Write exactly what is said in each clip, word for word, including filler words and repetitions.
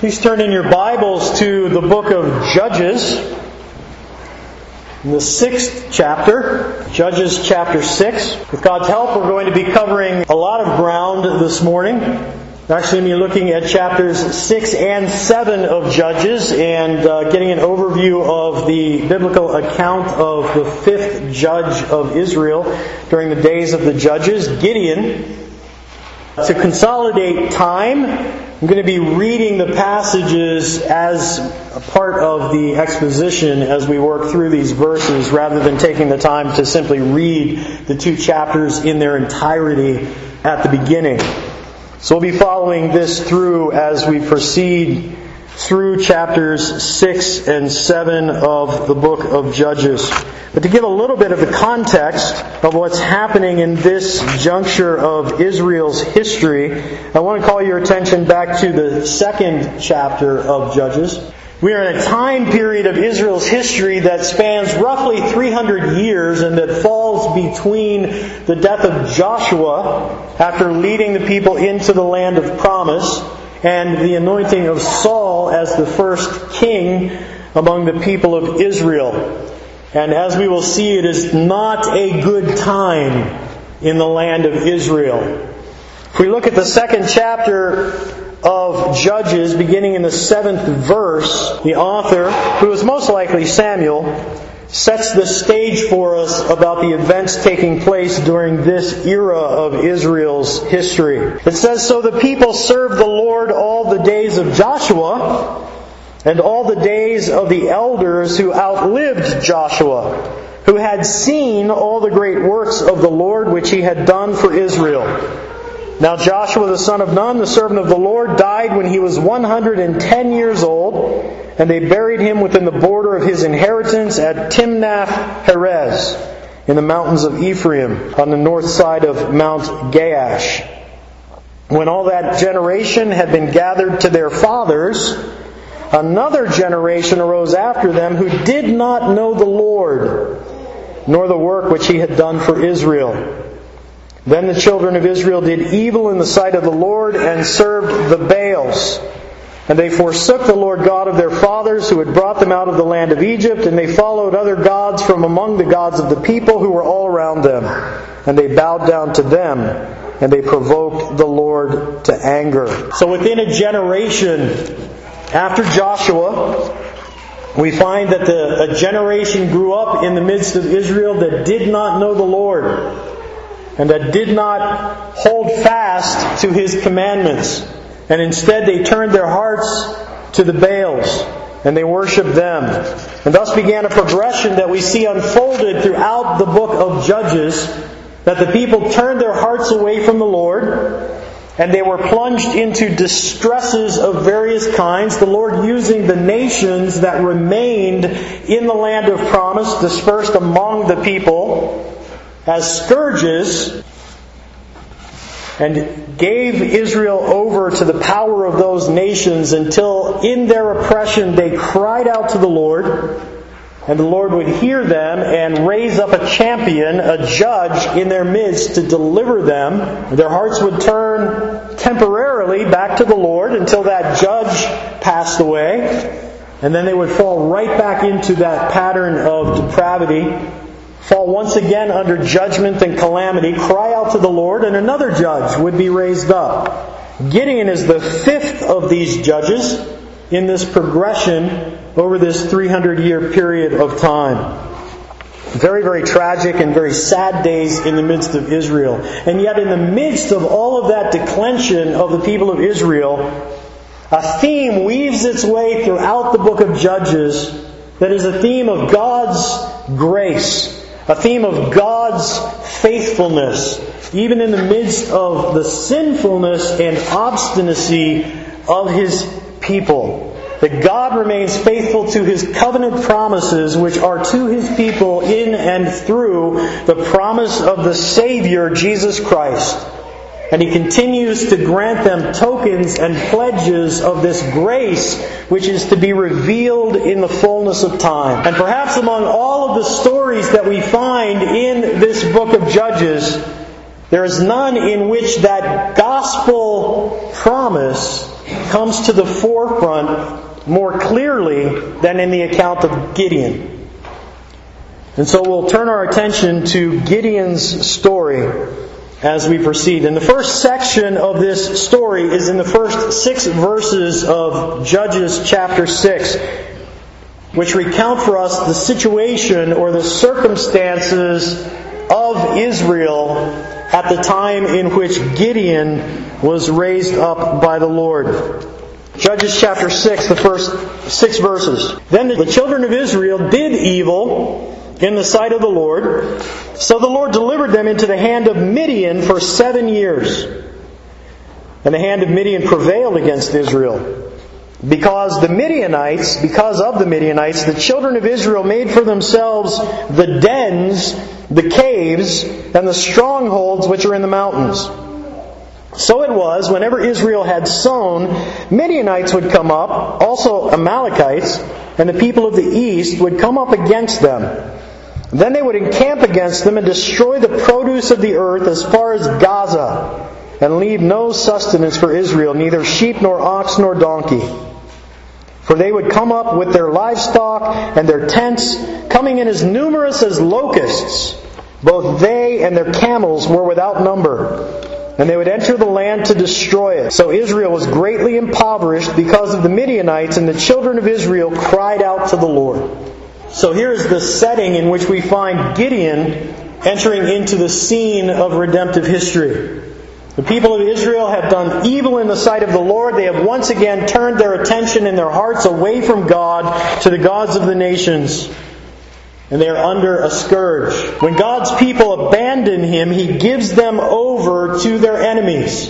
Please turn in your Bibles to the book of Judges, in the sixth chapter, Judges chapter six. With God's help, we're going to be covering a lot of ground this morning. We're actually going to be looking at chapters six and seven of Judges and uh, getting an overview of the biblical account of the fifth judge of Israel during the days of the Judges, Gideon. To consolidate time, I'm going to be reading the passages as a part of the exposition as we work through these verses, rather than taking the time to simply read the two chapters in their entirety at the beginning. So we'll be following this through as we proceed through chapters six and seven of the book of Judges. But to give a little bit of the context of what's happening in this juncture of Israel's history, I want to call your attention back to the second chapter of Judges. We are in a time period of Israel's history that spans roughly three hundred years and that falls between the death of Joshua after leading the people into the land of promise and the anointing of Saul as the first king among the people of Israel. And as we will see, it is not a good time in the land of Israel. If we look at the second chapter of Judges, beginning in the seventh verse, the author, who is most likely Samuel, sets the stage for us about the events taking place during this era of Israel's history. It says, "So the people served the Lord all the days of Joshua, and all the days of the elders who outlived Joshua, who had seen all the great works of the Lord which he had done for Israel. Now Joshua the son of Nun, the servant of the Lord, died when he was one hundred ten years old, and they buried him within the border of his inheritance at Timnath-Heres, in the mountains of Ephraim, on the north side of Mount Gaash. When all that generation had been gathered to their fathers, another generation arose after them who did not know the Lord, nor the work which he had done for Israel. Then the children of Israel did evil in the sight of the Lord and served the Baals. And they forsook the Lord God of their fathers who had brought them out of the land of Egypt, and they followed other gods from among the gods of the people who were all around them. And they bowed down to them, and they provoked the Lord to anger." So within a generation after Joshua, we find that the, a generation grew up in the midst of Israel that did not know the Lord, and that did not hold fast to His commandments. And instead they turned their hearts to the Baals, and they worshipped them. And thus began a progression that we see unfolded throughout the book of Judges, that the people turned their hearts away from the Lord, and they were plunged into distresses of various kinds, the Lord using the nations that remained in the land of promise, dispersed among the people, as scourges, and gave Israel over to the power of those nations until in their oppression they cried out to the Lord, and the Lord would hear them and raise up a champion, a judge in their midst to deliver them. Their hearts would turn temporarily back to the Lord until that judge passed away, and then they would fall right back into that pattern of depravity, fall once again under judgment and calamity, cry out to the Lord, and another judge would be raised up. Gideon is the fifth of these judges in this progression over this three hundred year period of time. Very, very tragic and very sad days in the midst of Israel. And yet in the midst of all of that declension of the people of Israel, a theme weaves its way throughout the book of Judges that is a theme of God's grace. A theme of God's faithfulness, even in the midst of the sinfulness and obstinacy of His people. That God remains faithful to His covenant promises, which are to His people in and through the promise of the Savior, Jesus Christ. And He continues to grant them tokens and pledges of this grace which is to be revealed in the fullness of time. And perhaps among all of the stories that we find in this book of Judges, there is none in which that gospel promise comes to the forefront more clearly than in the account of Gideon. And so we'll turn our attention to Gideon's story as we proceed. And the first section of this story is in the first six verses of Judges chapter six, which recount for us the situation or the circumstances of Israel at the time in which Gideon was raised up by the Lord. Judges chapter six, the first six verses. Then the children of Israel did evil in the sight of the Lord, so the Lord delivered them into the hand of Midian for seven years. And the hand of Midian prevailed against Israel. Because the Midianites, because of the Midianites, the children of Israel made for themselves the dens, the caves, and the strongholds which are in the mountains. So it was, whenever Israel had sown, Midianites would come up, also Amalekites, and the people of the east would come up against them. Then they would encamp against them and destroy the produce of the earth as far as Gaza, and leave no sustenance for Israel, neither sheep nor ox nor donkey. For they would come up with their livestock and their tents, coming in as numerous as locusts. Both they and their camels were without number. And they would enter the land to destroy it. So Israel was greatly impoverished because of the Midianites, and the children of Israel cried out to the Lord. So here's the setting in which we find Gideon entering into the scene of redemptive history. The people of Israel have done evil in the sight of the Lord. They have once again turned their attention and their hearts away from God to the gods of the nations. And they are under a scourge. When God's people abandon Him, He gives them over to their enemies.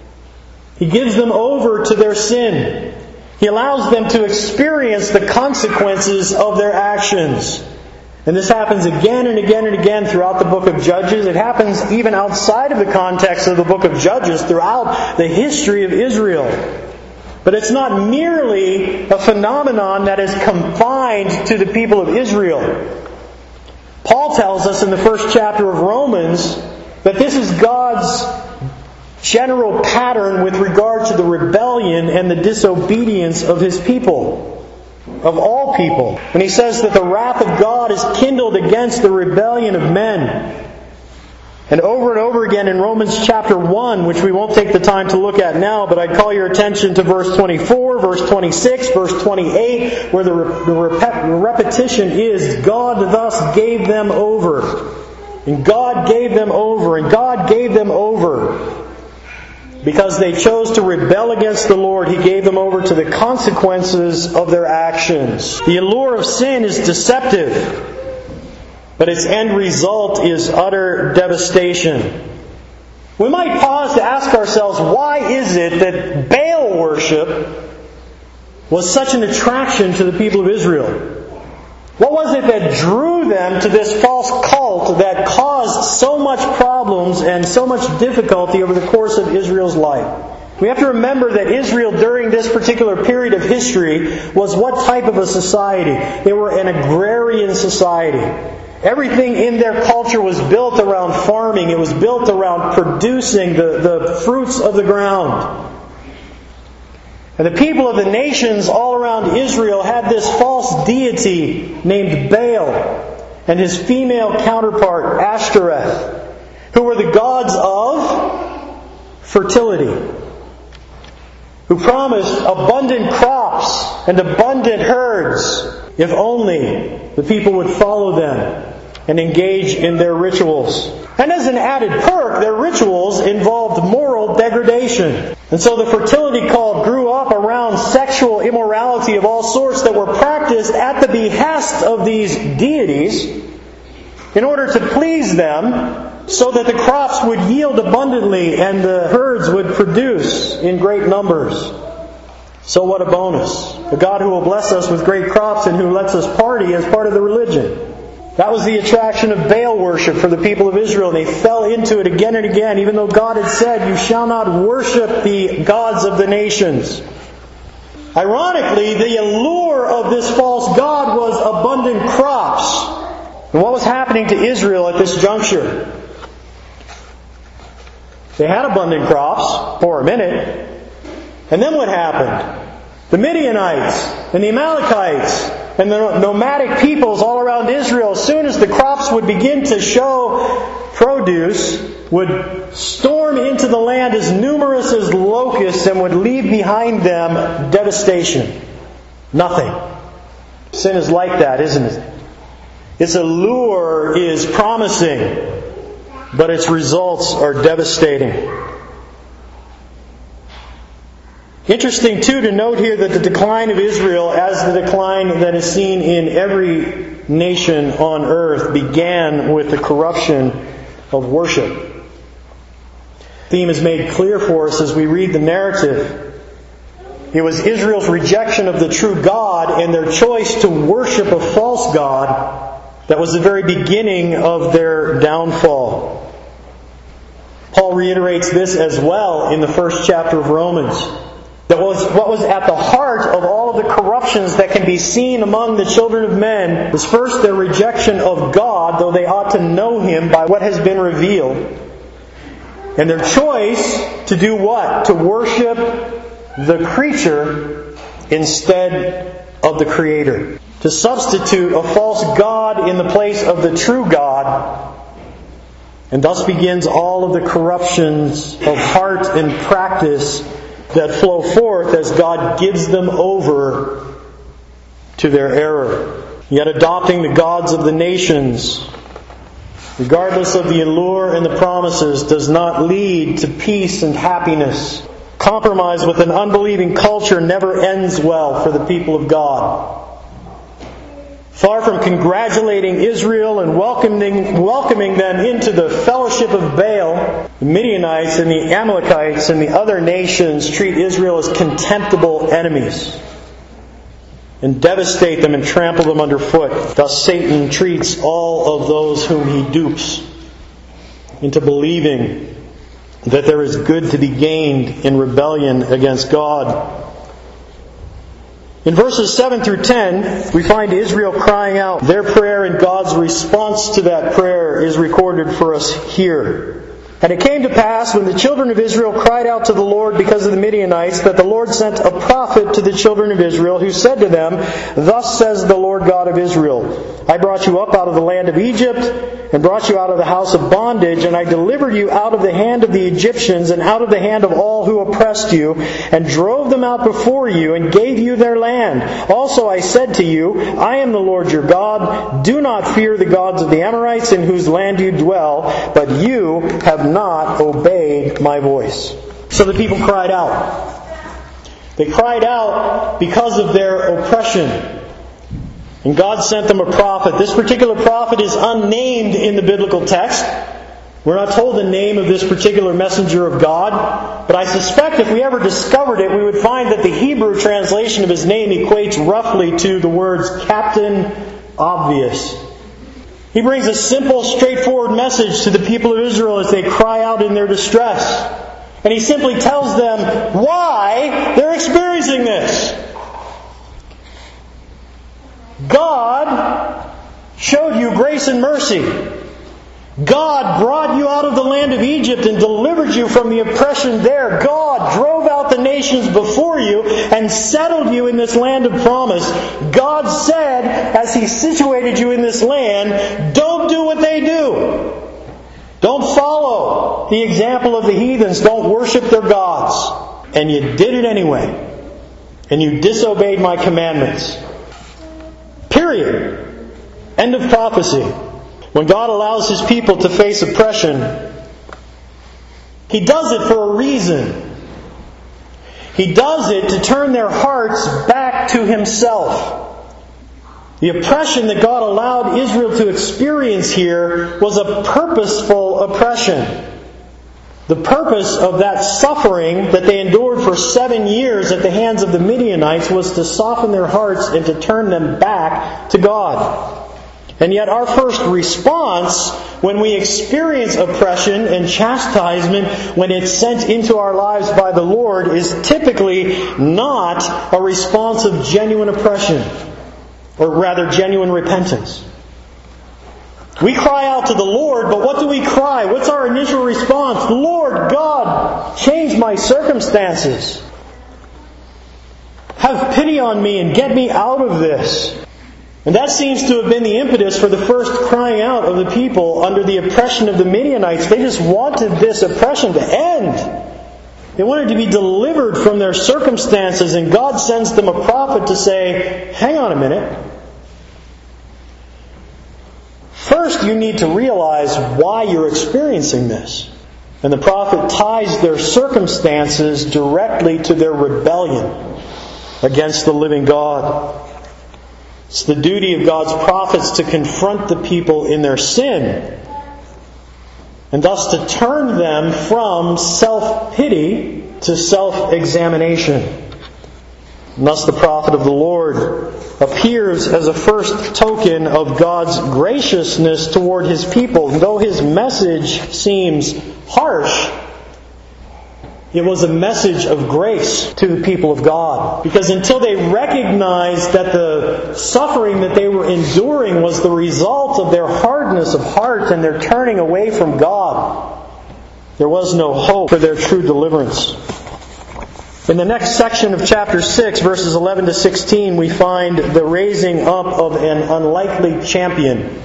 He gives them over to their sin. He allows them to experience the consequences of their actions. And this happens again and again and again throughout the book of Judges. It happens even outside of the context of the book of Judges throughout the history of Israel. But it's not merely a phenomenon that is confined to the people of Israel. Paul tells us in the first chapter of Romans that this is God's general pattern with regard to the rebellion and the disobedience of His people, of all people. And he says that the wrath of God is kindled against the rebellion of men. And over and over again in Romans chapter one, which we won't take the time to look at now, but I'd call your attention to verse twenty-four, verse twenty-six, verse twenty-eight, where the, re- the rep- repetition is, God thus gave them over. And God gave them over. And God gave them over. Because they chose to rebel against the Lord, He gave them over to the consequences of their actions. The allure of sin is deceptive, but its end result is utter devastation. We might pause to ask ourselves, why is it that Baal worship was such an attraction to the people of Israel? What was it that drew them to this false cult that caused so much problems and so much difficulty over the course of Israel's life? We have to remember that Israel during this particular period of history was what type of a society? They were an agrarian society. Everything in their culture was built around farming. It was built around producing the, the fruits of the ground. And the people of the nations all around Israel had this false deity named Baal and his female counterpart Ashtoreth, who were the gods of fertility, who promised abundant crops and abundant herds if only the people would follow them and engage in their rituals. And as an added perk, their rituals involved moral degradation. And so the fertility cult grew up around sexual immorality of all sorts that were practiced at the behest of these deities in order to please them, so that the crops would yield abundantly and the herds would produce in great numbers. So what a bonus. A God who will bless us with great crops and who lets us party as part of the religion. That was the attraction of Baal worship for the people of Israel. They fell into it again and again, even though God had said, "You shall not worship the gods of the nations." Ironically, the allure of this false god was abundant crops. And what was happening to Israel at this juncture? They had abundant crops for a minute, And then what happened? The Midianites and the Amalekites and the nomadic peoples all around Israel, as soon as the crops would begin to show produce, would storm into the land as numerous as locusts and would leave behind them devastation. Nothing. Sin is like that, isn't it? Its allure is promising, but its results are devastating. Interesting, too, to note here that the decline of Israel, as the decline that is seen in every nation on earth, began with the corruption of worship. The theme is made clear for us as we read the narrative. It was Israel's rejection of the true God and their choice to worship a false god that was the very beginning of their downfall. Paul reiterates this as well in the first chapter of Romans. That was what was at the heart of all of the corruptions that can be seen among the children of men was first their rejection of God, though they ought to know Him by what has been revealed. And their choice to do what? To worship the creature instead of the Creator. To substitute a false god in the place of the true God. And thus begins all of the corruptions of heart and practice that flow forth as God gives them over to their error. Yet adopting the gods of the nations, regardless of the allure and the promises, does not lead to peace and happiness. Compromise with an unbelieving culture never ends well for the people of God. Far from congratulating Israel and welcoming, welcoming them into the fellowship of Baal, the Midianites and the Amalekites and the other nations treat Israel as contemptible enemies and devastate them and trample them underfoot. Thus Satan treats all of those whom he dupes into believing that there is good to be gained in rebellion against God. In verses seven through ten, we find Israel crying out. Their prayer and God's response to that prayer is recorded for us here. And it came to pass, when the children of Israel cried out to the Lord because of the Midianites, that the Lord sent a prophet to the children of Israel, who said to them, Thus says the Lord God of Israel, I brought you up out of the land of Egypt, and brought you out of the house of bondage, and I delivered you out of the hand of the Egyptians, and out of the hand of all who oppressed you, and drove them out before you, and gave you their land. Also I said to you, I am the Lord your God. Do not fear the gods of the Amorites, in whose land you dwell, but you have not obeyed my voice. So the people cried out. They cried out because of their oppression. And God sent them a prophet. This particular prophet is unnamed in the biblical text. We're not told the name of this particular messenger of God. But I suspect if we ever discovered it, we would find that the Hebrew translation of his name equates roughly to the words Captain Obvious. He brings a simple, straightforward message to the people of Israel as they cry out in their distress. And he simply tells them why they're experiencing this. God showed you grace and mercy. God brought you out of the land of Egypt and delivered you from the oppression there. God drove out the nations before you and settled you in this land of promise. God said, as He situated you in this land, don't do what they do. Don't follow the example of the heathens. Don't worship their gods. And you did it anyway. And you disobeyed my commandments. Period. End of prophecy. When God allows His people to face oppression, He does it for a reason. He does it to turn their hearts back to Himself. The oppression that God allowed Israel to experience here was a purposeful oppression. The purpose of that suffering that they endured for seven years at the hands of the Midianites was to soften their hearts and to turn them back to God. And yet our first response when we experience oppression and chastisement, when it's sent into our lives by the Lord, is typically not a response of genuine oppression, or rather genuine repentance. We cry out to the Lord, but what do we cry? What's our initial response? Lord God, change my circumstances. Have pity on me and get me out of this. And that seems to have been the impetus for the first crying out of the people under the oppression of the Midianites. They just wanted this oppression to end. They wanted to be delivered from their circumstances, and God sends them a prophet to say, hang on a minute. First, you need to realize why you're experiencing this. And the prophet ties their circumstances directly to their rebellion against the living God. It's the duty of God's prophets to confront the people in their sin, and thus to turn them from self-pity to self-examination. And thus the prophet of the Lord appears as a first token of God's graciousness toward His people. And though His message seems harsh, it was a message of grace to the people of God. Because until they recognized that the suffering that they were enduring was the result of their hardness of heart and their turning away from God, there was no hope for their true deliverance. In the next section of chapter six, verses eleven to sixteen, we find the raising up of an unlikely champion.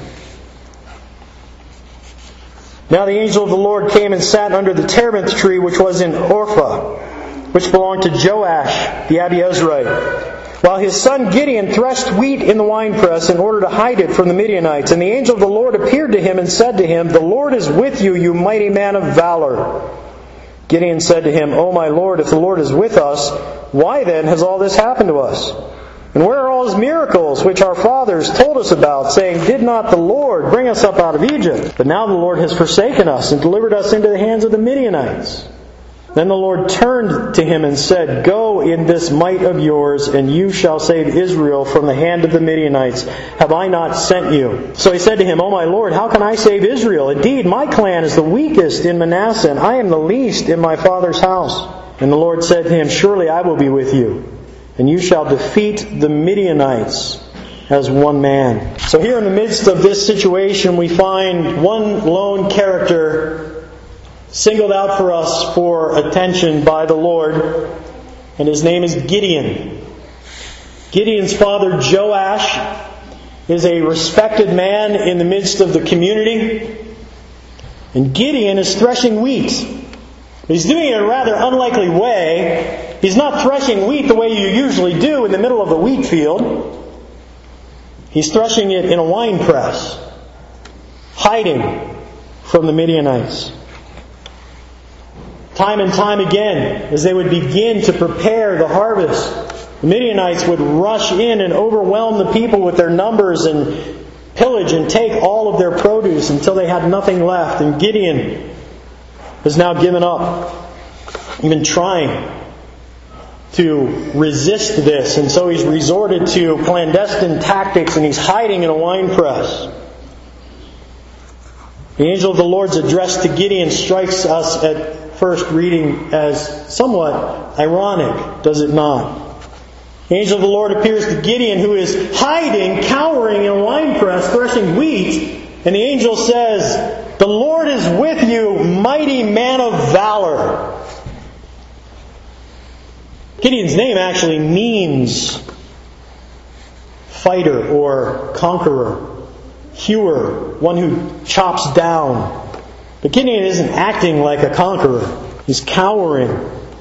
Now the angel of the Lord came and sat under the terebinth tree which was in Ophrah, which belonged to Joash the Abiezrite, while his son Gideon threshed wheat in the winepress in order to hide it from the Midianites. And the angel of the Lord appeared to him and said to him, "The Lord is with you, you mighty man of valor." Gideon said to him, "O my Lord, if the Lord is with us, why then has all this happened to us? And where are all His miracles which our fathers told us about, saying, Did not the Lord bring us up out of Egypt? But now the Lord has forsaken us and delivered us into the hands of the Midianites." Then the Lord turned to him and said, "Go in this might of yours, and you shall save Israel from the hand of the Midianites. Have I not sent you?" So he said to him, "O my Lord, how can I save Israel? Indeed, my clan is the weakest in Manasseh, and I am the least in my father's house." And the Lord said to him, "Surely I will be with you, and you shall defeat the Midianites as one man." So here in the midst of this situation, we find one lone character singled out for us for attention by the Lord, and his name is Gideon. Gideon's father, Joash, is a respected man in the midst of the community, and Gideon is threshing wheat. He's doing it in a rather unlikely way. He's not threshing wheat the way you usually do in the middle of a wheat field. He's threshing it in a wine press, hiding from the Midianites. Time and time again, as they would begin to prepare the harvest, the Midianites would rush in and overwhelm the people with their numbers and pillage and take all of their produce until they had nothing left. And Gideon has now given up even trying to resist this, and so he's resorted to clandestine tactics, and he's hiding in a wine press. The angel of the Lord's address to Gideon strikes us at first reading as somewhat ironic, does it not? The angel of the Lord appears to Gideon, who is hiding, cowering in a wine press, threshing wheat, and the angel says, "The Lord is with you, mighty man of valor." Gideon's name actually means fighter or conqueror, hewer, one who chops down. But Gideon isn't acting like a conqueror. He's cowering.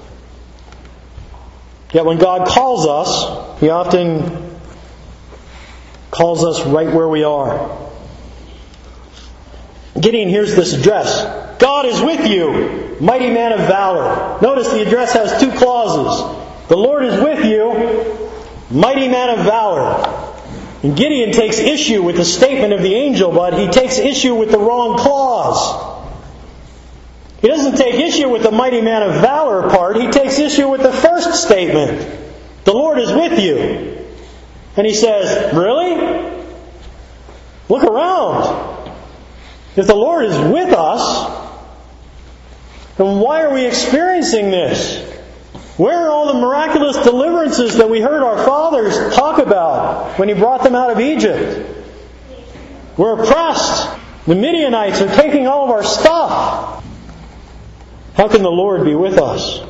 Yet when God calls us, He often calls us right where we are. Gideon hears this address. "God is with you, mighty man of valor." Notice the address has two clauses. "The Lord is with you, mighty man of valor." And Gideon takes issue with the statement of the angel, but he takes issue with the wrong clause. He doesn't take issue with the mighty man of valor part. He takes issue with the first statement. "The Lord is with you." And he says, really? Look around. If the Lord is with us, then why are we experiencing this? Where are all the miraculous deliverances that we heard our fathers talk about when He brought them out of Egypt? We're oppressed. The Midianites are taking all of our stuff. How can the Lord be with us?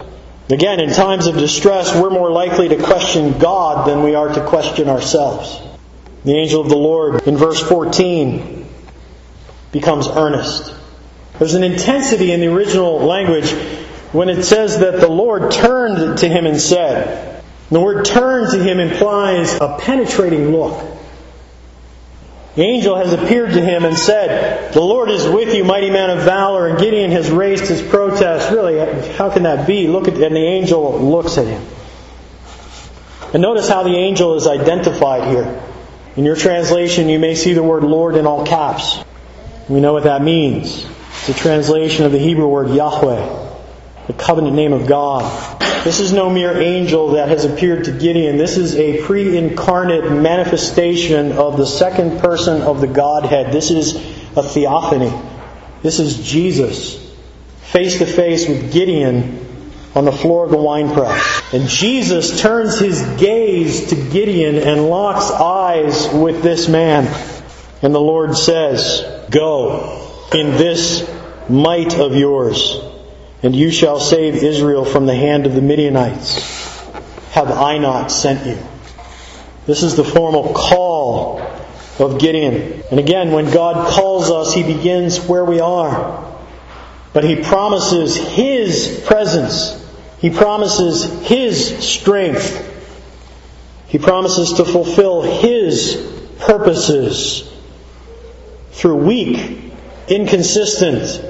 Again, in times of distress, we're more likely to question God than we are to question ourselves. The angel of the Lord, in verse fourteen, becomes earnest. There's an intensity in the original language when it says that the Lord turned to him and said. The word turn to him implies a penetrating look. The angel has appeared to him and said, "The Lord is with you, mighty man of valor." And Gideon has raised his protest. Really, how can that be? Look at, and the angel looks at him. And notice how the angel is identified here. In your translation, you may see the word Lord in all caps. We know what that means. It's a translation of the Hebrew word Yahweh, the covenant name of God. This is no mere angel that has appeared to Gideon. This is a pre-incarnate manifestation of the second person of the Godhead. This is a theophany. This is Jesus, face to face with Gideon on the floor of the winepress. And Jesus turns his gaze to Gideon and locks eyes with this man. And the Lord says, "Go in this might of yours, and you shall save Israel from the hand of the Midianites. Have I not sent you?" This is the formal call of Gideon. And again, when God calls us, He begins where we are. But He promises His presence. He promises His strength. He promises to fulfill His purposes through weak, inconsistent,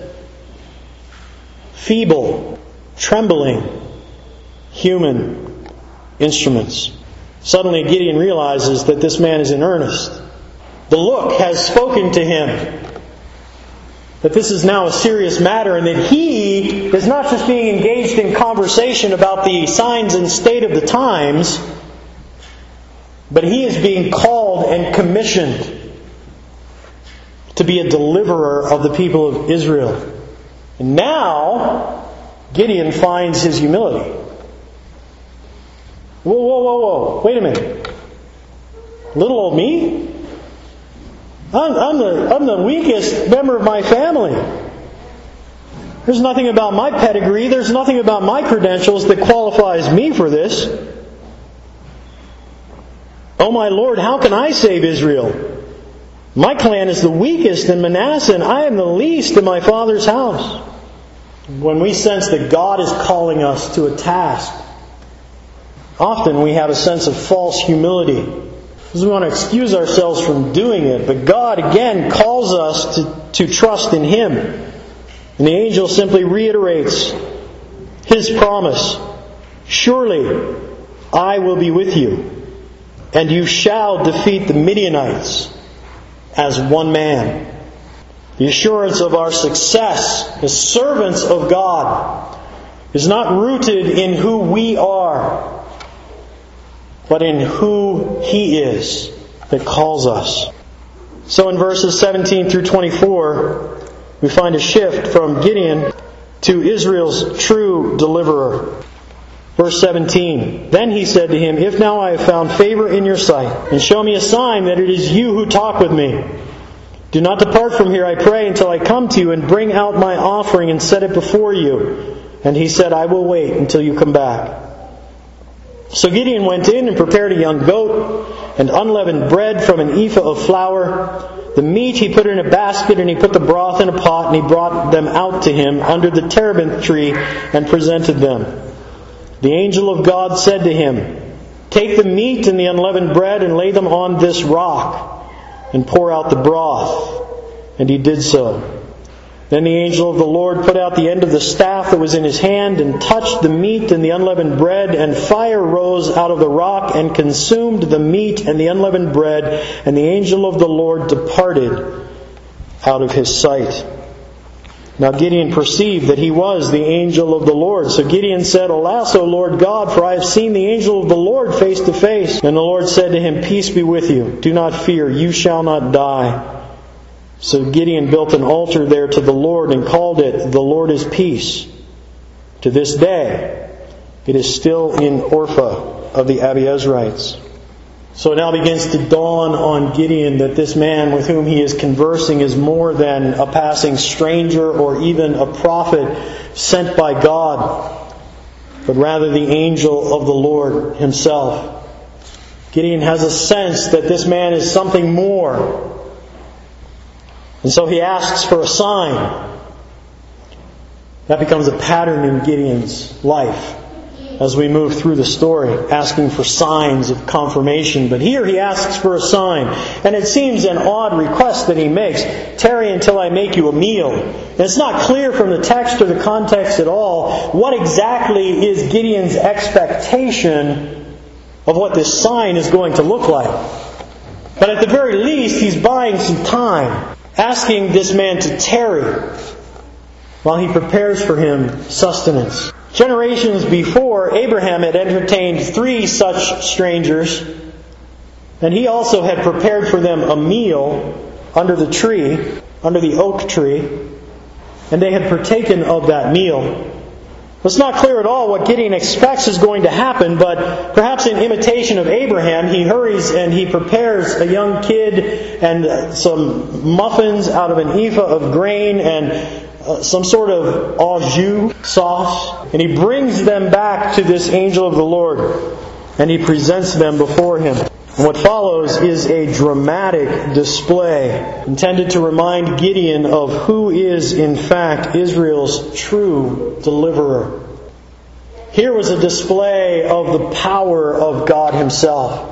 feeble, trembling human instruments. Suddenly Gideon realizes that this man is in earnest. The look has spoken to him that this is now a serious matter, and that he is not just being engaged in conversation about the signs and state of the times, but he is being called and commissioned to be a deliverer of the people of Israel. And now, Gideon finds his humility. Whoa, whoa, whoa, whoa. Wait a minute. Little old me? I'm, I'm, the, I'm the weakest member of my family. There's nothing about my pedigree. There's nothing about my credentials that qualifies me for this. Oh my Lord, how can I save Israel? My clan is the weakest in Manasseh, and I am the least in my father's house. When we sense that God is calling us to a task, often we have a sense of false humility, because we want to excuse ourselves from doing it. But God, again, calls us to, to trust in Him. And the angel simply reiterates His promise. "Surely I will be with you, and you shall defeat the Midianites as one man." The assurance of our success as servants of God is not rooted in who we are, but in who He is that calls us. So in verses seventeen through twenty-four, we find a shift from Gideon to Israel's true deliverer. Verse seventeen, "Then he said to him, 'If now I have found favor in your sight, and show me a sign that it is you who talk with me, do not depart from here, I pray, until I come to you and bring out my offering and set it before you.' And he said, 'I will wait until you come back.' So Gideon went in and prepared a young goat and unleavened bread from an ephah of flour. The meat he put in a basket, and he put the broth in a pot, and he brought them out to him under the terebinth tree and presented them. The angel of God said to him, 'Take the meat and the unleavened bread and lay them on this rock, and pour out the broth.' And he did so. Then the angel of the Lord put out the end of the staff that was in his hand and touched the meat and the unleavened bread, and fire rose out of the rock and consumed the meat and the unleavened bread, and the angel of the Lord departed out of his sight." Now Gideon perceived that he was the angel of the Lord. So Gideon said, "Alas, O Lord God, for I have seen the angel of the Lord face to face." And the Lord said to him, "Peace be with you. Do not fear. You shall not die." So Gideon built an altar there to the Lord and called it, "The Lord is Peace." To this day, it is still in Orpha of the Abiezrites. So it now begins to dawn on Gideon that this man with whom he is conversing is more than a passing stranger or even a prophet sent by God. but rather the angel of the Lord himself. Gideon has a sense that this man is something more. And so he asks for a sign. That becomes a pattern in Gideon's life as we move through the story, asking for signs of confirmation. But here he asks for a sign. And it seems an odd request that he makes. Tarry until I make you a meal. And it's not clear from the text or the context at all what exactly is Gideon's expectation of what this sign is going to look like. But at the very least, he's buying some time, asking this man to tarry while he prepares for him sustenance. Generations before, Abraham had entertained three such strangers, and he also had prepared for them a meal under the tree, under the oak tree, and they had partaken of that meal. It's not clear at all what Gideon expects is going to happen, but perhaps in imitation of Abraham, he hurries and he prepares a young kid and some muffins out of an ephah of grain and Uh, some sort of au jus sauce, and he brings them back to this angel of the Lord, and he presents them before him. And what follows is a dramatic display intended to remind Gideon of who is in fact Israel's true deliverer. Here was a display of the power of God Himself.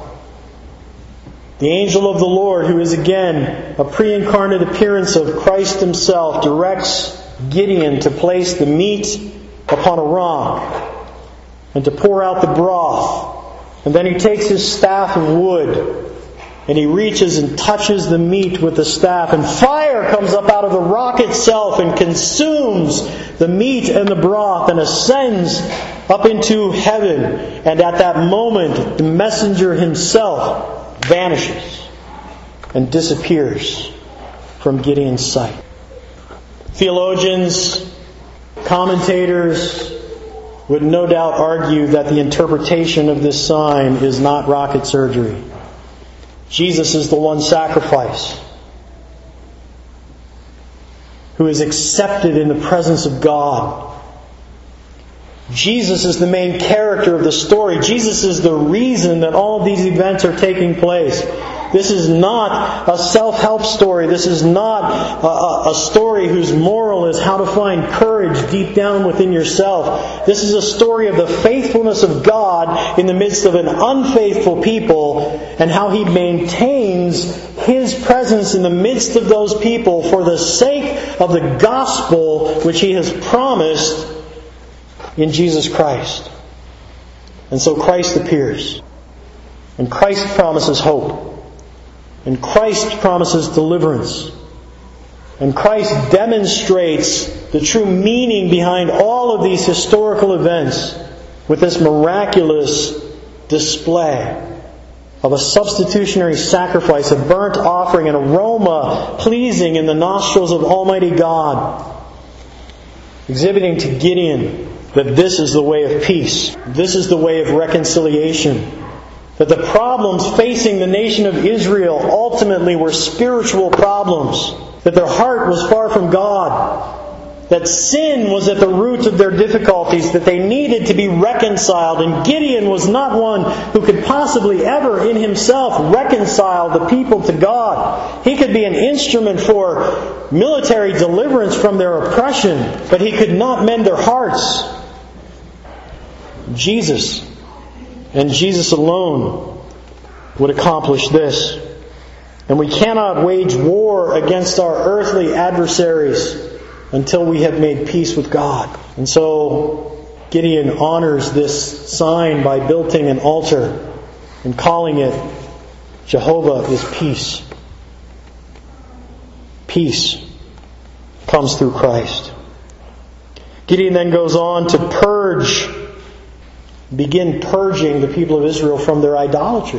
The angel of the Lord, who is again a pre-incarnate appearance of Christ Himself, directs Gideon to place the meat upon a rock and to pour out the broth. And then he takes his staff of wood and he reaches and touches the meat with the staff, and fire comes up out of the rock itself and consumes the meat and the broth and ascends up into heaven. And at that moment, the messenger himself vanishes and disappears from Gideon's sight. Theologians, commentators would no doubt argue that the interpretation of this sign is not rocket surgery. Jesus is the one sacrifice who is accepted in the presence of God. Jesus is the main character of the story. Jesus is the reason that all of these events are taking place. This is not a self-help story. This is not a, a story whose moral is how to find courage deep down within yourself. This is a story of the faithfulness of God in the midst of an unfaithful people, and how He maintains His presence in the midst of those people for the sake of the gospel which He has promised in Jesus Christ. And so Christ appears. And Christ promises hope. And Christ promises deliverance. And Christ demonstrates the true meaning behind all of these historical events with this miraculous display of a substitutionary sacrifice, a burnt offering, an aroma pleasing in the nostrils of Almighty God, exhibiting to Gideon that this is the way of peace. This is the way of reconciliation. That the problems facing the nation of Israel ultimately were spiritual problems. That their heart was far from God. That sin was at the root of their difficulties. That they needed to be reconciled. And Gideon was not one who could possibly ever in himself reconcile the people to God. He could be an instrument for military deliverance from their oppression, but he could not mend their hearts. Jesus, and Jesus alone, would accomplish this. And we cannot wage war against our earthly adversaries until we have made peace with God. And so Gideon honors this sign by building an altar and calling it Jehovah is Peace. Peace comes through Christ. Gideon then goes on to purge begin purging the people of Israel from their idolatry.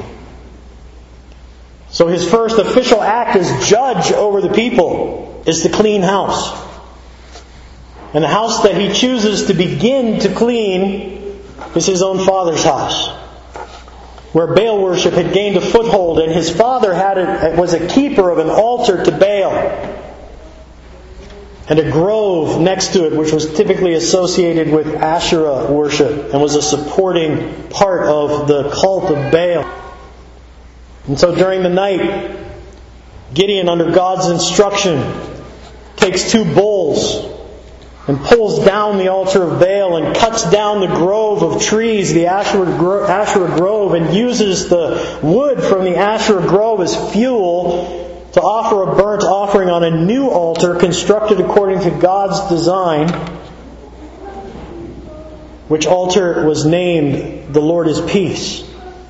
So his first official act as judge over the people is to clean house. And the house that he chooses to begin to clean is his own father's house, where Baal worship had gained a foothold, and his father had a, was a keeper of an altar to Baal. and a grove next to it, which was typically associated with Asherah worship and was a supporting part of the cult of Baal. And so during the night, Gideon, under God's instruction, takes two bulls and pulls down the altar of Baal and cuts down the grove of trees, the Asherah, gro- Asherah grove, and uses the wood from the Asherah grove as fuel to offer a burnt offering on a new altar constructed according to God's design, which altar was named "The Lord is Peace."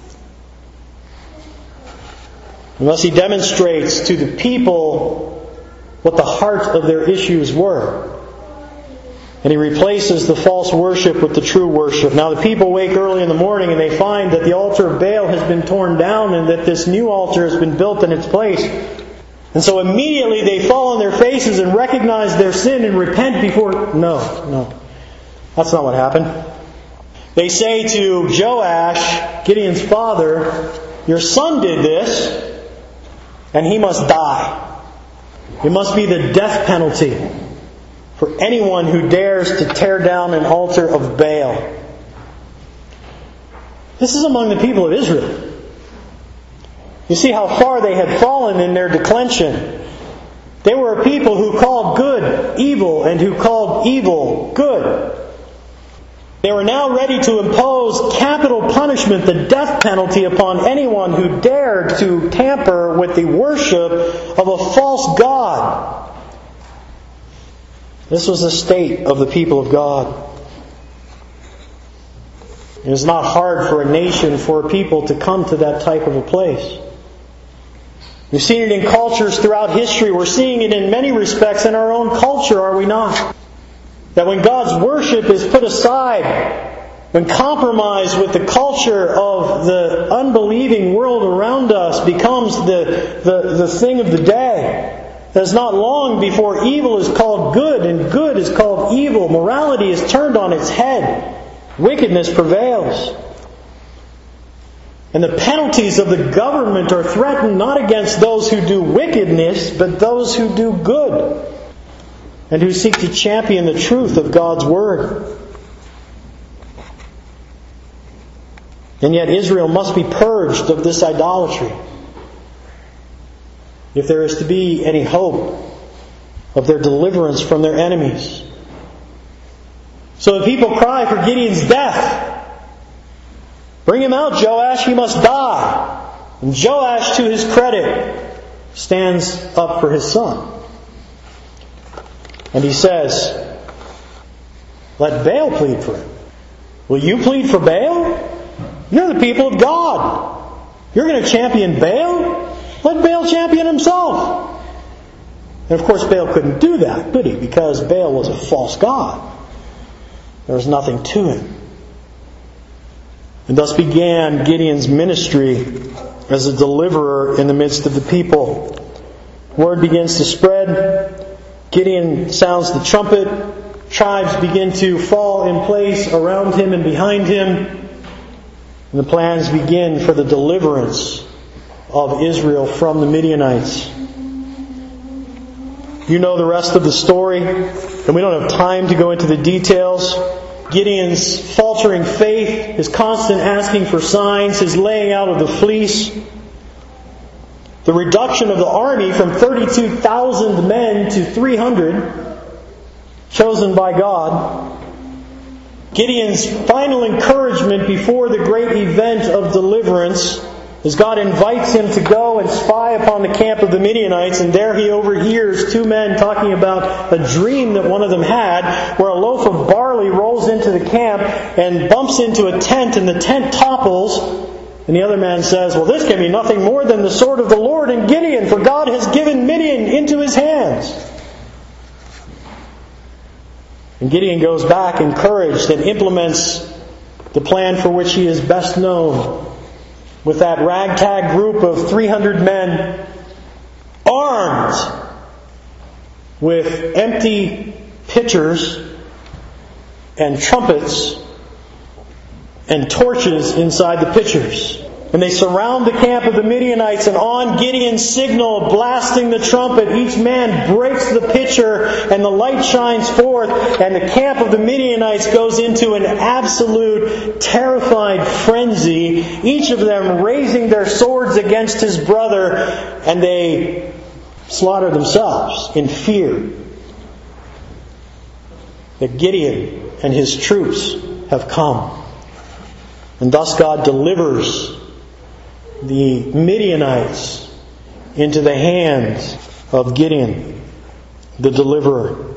And thus he demonstrates to the people what the heart of their issues were. And he replaces the false worship with the true worship. Now the people wake early in the morning and they find that the altar of Baal has been torn down and that this new altar has been built in its place. And so immediately they fall on their faces and recognize their sin and repent before... No, no. That's not what happened. They say to Joash, Gideon's father, "Your son did this, and he must die. It must be the death penalty for anyone who dares to tear down an altar of Baal." This is among the people of Israel. You see how far they had fallen in their declension. They were a people who called good evil and who called evil good. They were now ready to impose capital punishment, the death penalty, upon anyone who dared to tamper with the worship of a false god. This was the state of the people of God. It is not hard for a nation, for a people to come to that type of a place. We've seen it in cultures throughout history. We're seeing it in many respects in our own culture, are we not? That when God's worship is put aside, when compromise with the culture of the unbelieving world around us becomes the, the, the thing of the day, that it's not long before evil is called good and good is called evil. Morality is turned on its head. Wickedness prevails. And the penalties of the government are threatened not against those who do wickedness, but those who do good and who seek to champion the truth of God's Word. And yet Israel must be purged of this idolatry if there is to be any hope of their deliverance from their enemies. So the people cry for Gideon's death. "Bring him out, Joash, he must die." And Joash, to his credit, stands up for his son. And he says, "Let Baal plead for him." Will you plead for Baal? You're the people of God. You're going to champion Baal? Let Baal champion himself. And of course Baal couldn't do that, could he? Because Baal was a false god. There was nothing to him. And thus began Gideon's ministry as a deliverer in the midst of the people. Word begins to spread. Gideon sounds the trumpet. Tribes begin to fall in place around him and behind him. And the plans begin for the deliverance of Israel from the Midianites. You know the rest of the story, and we don't have time to go into the details. Gideon's faltering faith, his constant asking for signs, his laying out of the fleece, the reduction of the army from thirty-two thousand men to three hundred, chosen by God. Gideon's final encouragement before the great event of deliverance, as God invites him to go and spy upon the camp of the Midianites, and there he overhears two men talking about a dream that one of them had, where a loaf of barley rolls into the camp and bumps into a tent, and the tent topples. And the other man says, "Well, this can be nothing more than the sword of the Lord and Gideon, for God has given Midian into his hands." And Gideon goes back encouraged and implements the plan for which he is best known, with that ragtag group of three hundred men, armed with empty pitchers and trumpets and torches inside the pitchers. And And they surround the camp of the Midianites, and on Gideon's signal, blasting the trumpet, each man breaks the pitcher, and the light shines forth, and the camp of the Midianites goes into an absolute terrified frenzy, each of them raising their swords against his brother, and they slaughter themselves in fear that Gideon and his troops have come. And thus God delivers the Midianites into the hands of Gideon, the deliverer.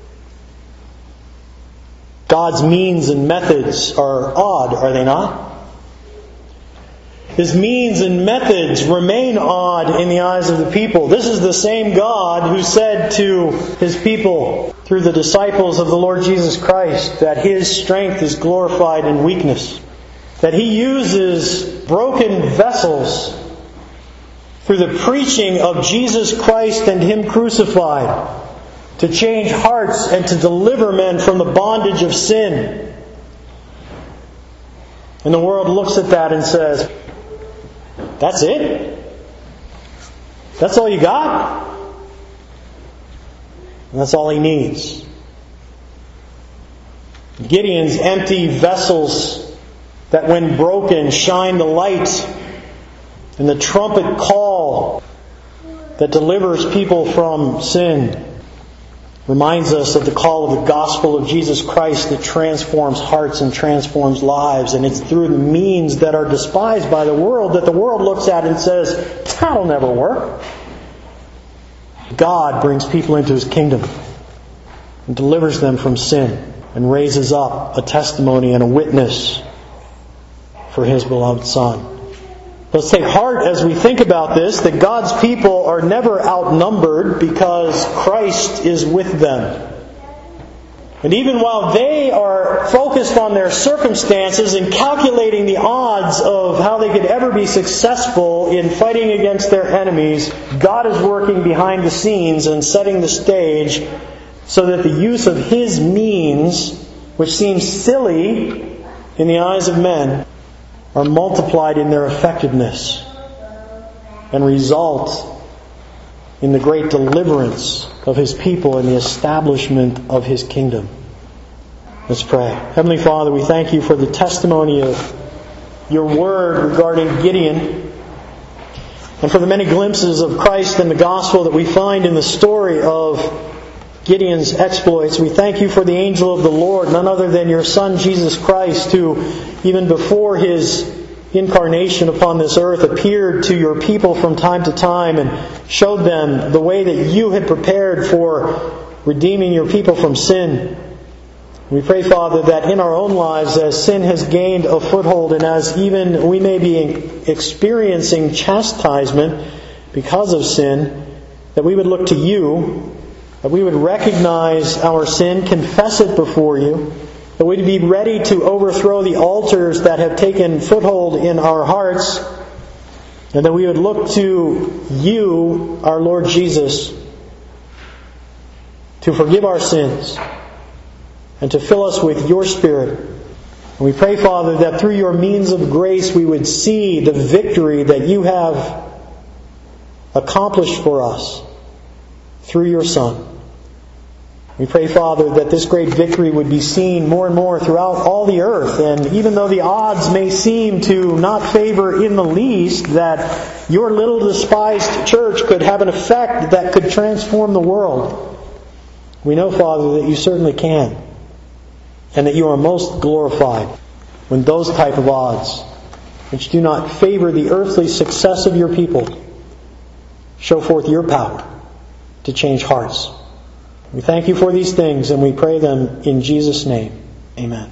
God's means and methods are odd, are they not? His means and methods remain odd in the eyes of the people. This is the same God who said to His people through the disciples of the Lord Jesus Christ that His strength is glorified in weakness. That He uses broken vessels through the preaching of Jesus Christ and Him crucified to change hearts and to deliver men from the bondage of sin. And the world looks at that and says, that's it? That's all you got? And that's all he needs. Gideon's empty vessels that when broken shine the light, and the trumpet call that delivers people from sin reminds us of the call of the gospel of Jesus Christ that transforms hearts and transforms lives. And it's through the means that are despised by the world that the world looks at and says, that'll never work. God brings people into His kingdom and delivers them from sin and raises up a testimony and a witness for His beloved Son. Let's take heart as we think about this, that God's people are never outnumbered because Christ is with them. And even while they are focused on their circumstances and calculating the odds of how they could ever be successful in fighting against their enemies, God is working behind the scenes and setting the stage so that the use of His means, which seems silly in the eyes of men, are multiplied in their effectiveness and result in the great deliverance of His people and the establishment of His kingdom. Let's pray. Heavenly Father, we thank You for the testimony of Your Word regarding Gideon and for the many glimpses of Christ and the gospel that we find in the story of Gideon's exploits. We thank You for the angel of the Lord, none other than Your Son Jesus Christ, who even before His incarnation upon this earth appeared to Your people from time to time and showed them the way that You had prepared for redeeming Your people from sin. We pray, Father, that in our own lives, as sin has gained a foothold and as even we may be experiencing chastisement because of sin, that we would look to You, that we would recognize our sin, confess it before You, that we'd be ready to overthrow the altars that have taken foothold in our hearts, and that we would look to You, our Lord Jesus, to forgive our sins and to fill us with Your Spirit. And we pray, Father, that through Your means of grace we would see the victory that You have accomplished for us through Your Son. We pray, Father, that this great victory would be seen more and more throughout all the earth. And even though the odds may seem to not favor in the least, that Your little despised church could have an effect that could transform the world. We know, Father, that You certainly can. And that You are most glorified when those type of odds, which do not favor the earthly success of Your people, show forth Your power to change hearts. We thank You for these things, and we pray them in Jesus' name. Amen.